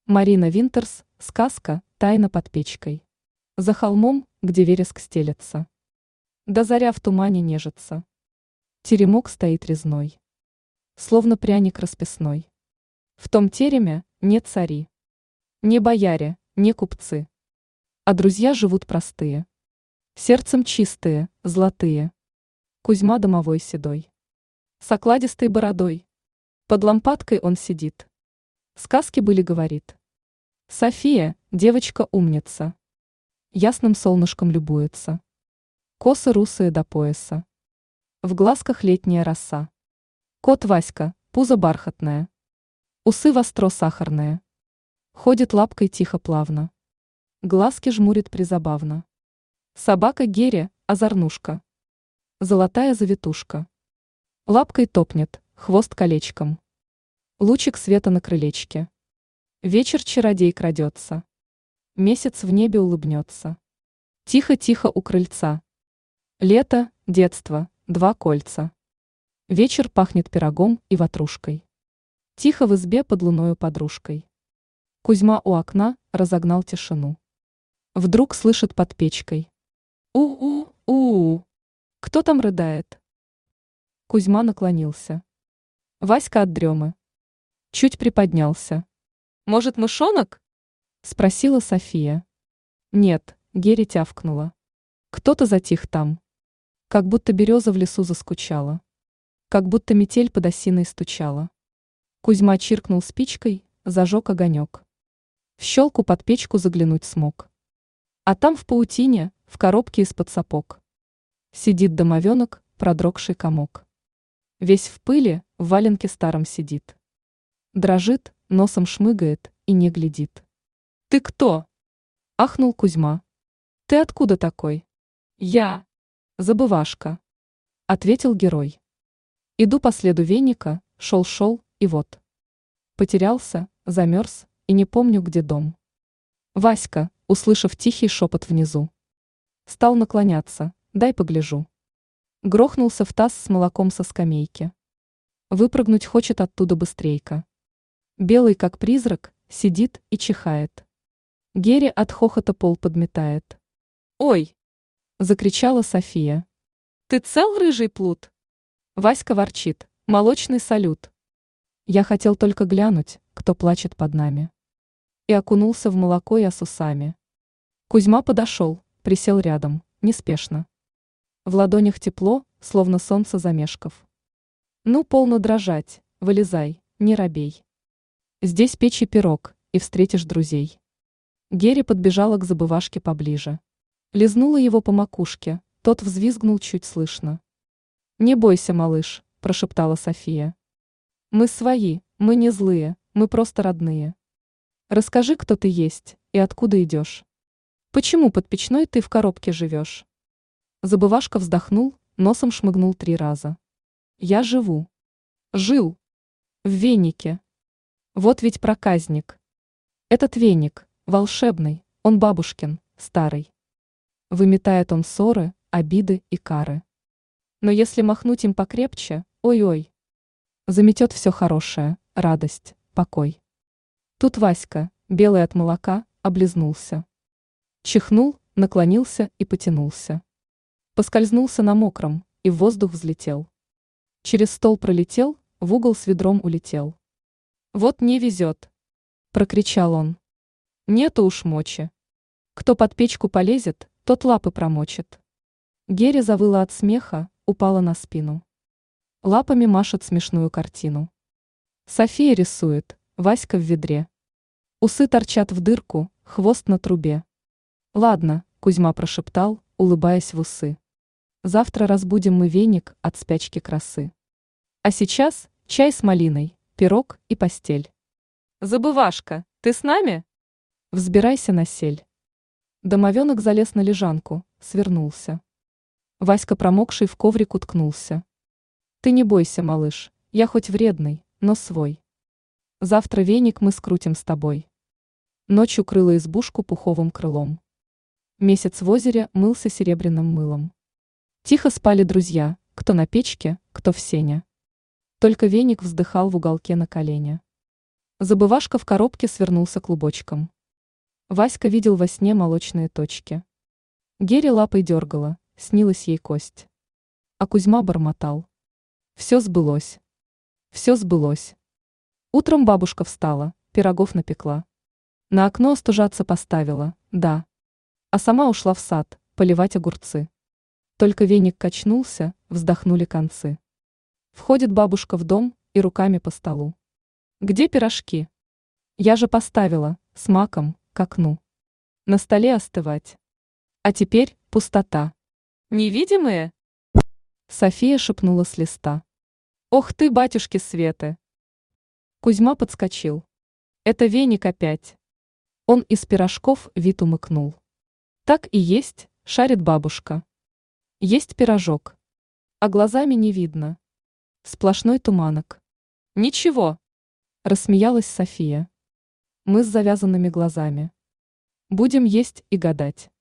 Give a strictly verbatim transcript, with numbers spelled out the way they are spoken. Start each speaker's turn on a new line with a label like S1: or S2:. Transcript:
S1: Марина Винтерс, сказка «Тайна под печкой». За холмом, где вереск стелется. До заря в тумане нежится. Теремок стоит резной, словно пряник расписной. В том тереме не цари, не бояре, не купцы, а друзья живут простые, сердцем чистые, золотые. Кузьма домовой седой, с окладистой бородой. Под лампадкой он сидит. Сказки были, говорит. София, девочка умница, ясным солнышком любуется. Косы русые до пояса, в глазках летняя роса. Кот Васька, пузо бархатное, усы востро сахарные. Ходит лапкой тихо плавно, глазки жмурит призабавно. Собака Геря, озорнушка, золотая завитушка. Лапкой топнет, хвост колечком. Лучик света на крылечке. Вечер чародей крадется. Месяц в небе улыбнется. Тихо-тихо у крыльца. Лето, детство, два кольца. Вечер пахнет пирогом и ватрушкой. Тихо в избе под луною подружкой. Кузьма у окна разогнал тишину. Вдруг слышит под печкой. У-у-у-у. Кто там рыдает? Кузьма наклонился. Васька от дремы чуть приподнялся. «Может, мышонок?» – спросила София. «Нет», – Геря тявкнула. «Кто-то затих там. Как будто береза в лесу заскучала. Как будто метель под осиной стучала». Кузьма чиркнул спичкой, зажег огонек. В щелку под печку заглянуть смог. А там в паутине, в коробке из-под сапог, сидит домовенок, продрогший комок. Весь в пыли, в валенке старом сидит. Дрожит, носом шмыгает и не глядит. «Ты кто?» – ахнул Кузьма. «Ты откуда такой?» «Я. Забывашка», – ответил герой. «Иду по следу веника, шел-шел, и вот. Потерялся, замерз, и не помню, где дом». Васька, услышав тихий шепот внизу, стал наклоняться, дай погляжу. Грохнулся в таз с молоком со скамейки. Выпрыгнуть хочет оттуда быстрейко. Белый, как призрак, сидит и чихает. Гере от хохота пол подметает. «Ой!» – закричала София. «Ты цел, рыжий плут?» Васька ворчит. «Молочный салют». Я хотел только глянуть, кто плачет под нами. И окунулся в молоко я с усами. Кузьма подошел, присел рядом, неспешно. В ладонях тепло, словно солнце замешков. «Ну, полно дрожать, вылезай, не робей. Здесь печь и пирог, и встретишь друзей». Геря подбежала к забывашке поближе. Лизнула его по макушке, тот взвизгнул чуть слышно. «Не бойся, малыш», – прошептала София. «Мы свои, мы не злые, мы просто родные. Расскажи, кто ты есть и откуда идешь. Почему под печной ты в коробке живешь?» Забывашка вздохнул, носом шмыгнул три раза. «Я живу. Жил. В венике. Вот ведь проказник. Этот веник, волшебный, он бабушкин, старый. Выметает он ссоры, обиды и кары. Но если махнуть им покрепче, ой-ой, заметет все хорошее, радость, покой». Тут Васька, белый от молока, облизнулся. Чихнул, наклонился и потянулся. Поскользнулся на мокром и в воздух взлетел. Через стол пролетел, в угол с ведром улетел. «Вот не везет!» – прокричал он. «Нету уж мочи. Кто под печку полезет, тот лапы промочит». Геря завыла от смеха, упала на спину. Лапами машет смешную картину. София рисует, Васька в ведре. Усы торчат в дырку, хвост на трубе. «Ладно», – Кузьма прошептал, улыбаясь в усы. «Завтра разбудим мы веник от спячки красы. А сейчас чай с малиной, пирог и постель. Забывашка, ты с нами?» «Взбирайся на сель». Домовенок залез на лежанку, свернулся. Васька, промокший, в коврик уткнулся. «Ты не бойся, малыш, я хоть вредный, но свой. Завтра веник мы скрутим с тобой». Ночью крыла избушку пуховым крылом. Месяц в озере мылся серебряным мылом. Тихо спали друзья, кто на печке, кто в сене. Только веник вздыхал в уголке на колене. Забывашка в коробке свернулся клубочком. Васька видел во сне молочные точки. Гере лапой дергала, снилась ей кость. А Кузьма бормотал. Все сбылось. Все сбылось. Утром бабушка встала, пирогов напекла. На окно остужаться поставила, да. А сама ушла в сад, поливать огурцы. Только веник качнулся, вздохнули концы. Входит бабушка в дом и руками по столу. Где пирожки? Я же поставила, с маком, к окну. На столе остывать. А теперь пустота. Невидимые? София шепнула с листа. Ох ты, батюшки Светы! Кузьма подскочил. Это веник опять. Он из пирожков вид умыкнул. Так и есть, шарит бабушка. Есть пирожок. А глазами не видно. Сплошной туманок. Ничего. Рассмеялась София. Мы с завязанными глазами. Будем есть и гадать.